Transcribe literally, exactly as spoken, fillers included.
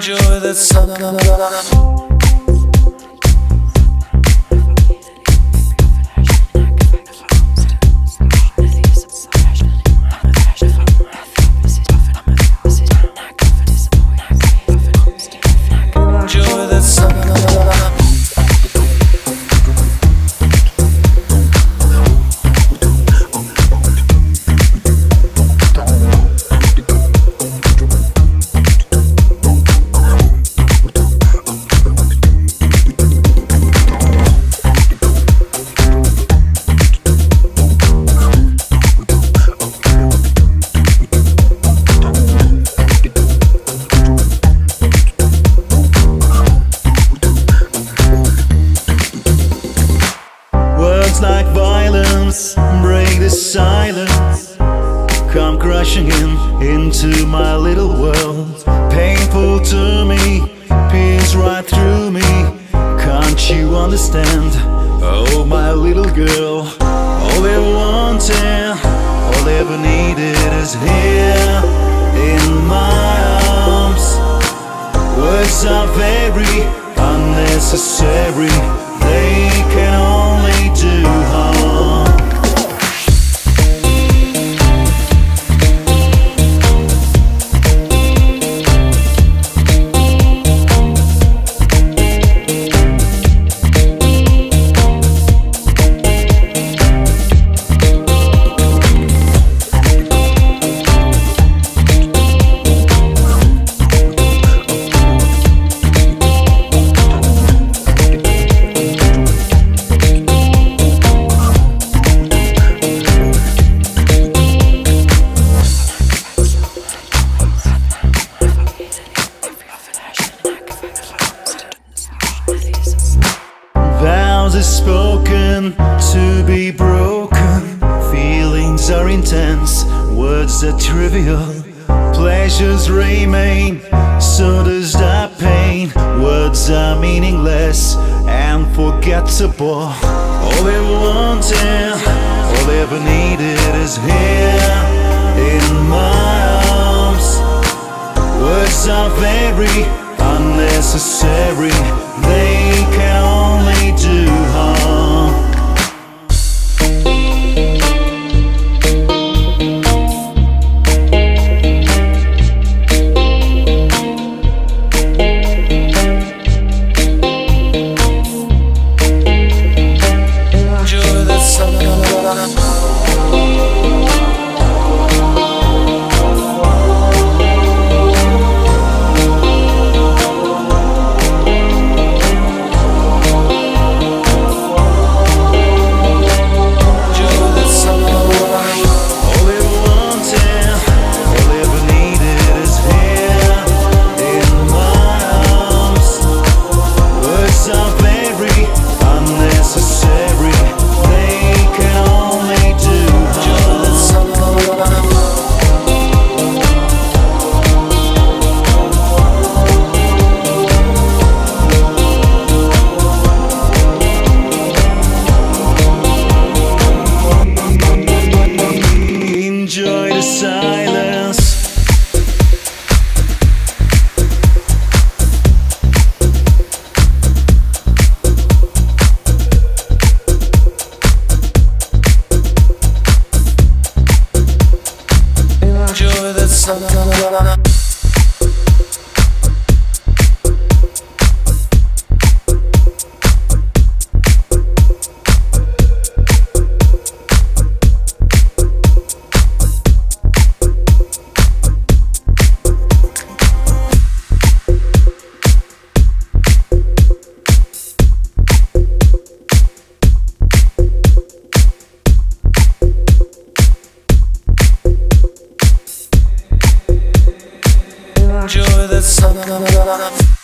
Enjoy the sun. Like violence, break the silence, come crashing in into my little world. Painful to me, pierce right through me. Can't you understand? Oh, my little girl. All they wanted, all they ever needed is here in my arms. Words are very unnecessary. They can only do harm. Vows are spoken to be broken. Feelings are intense, words are trivial. Pleasures remain, so does that pain. Words are meaningless and forgettable. All they wanted, all they ever needed is here in my arms. Words are very unnecessary. They can only do harm. Enjoy the sun. Enjoy the silence. Enjoy the sun. Enjoy the sun.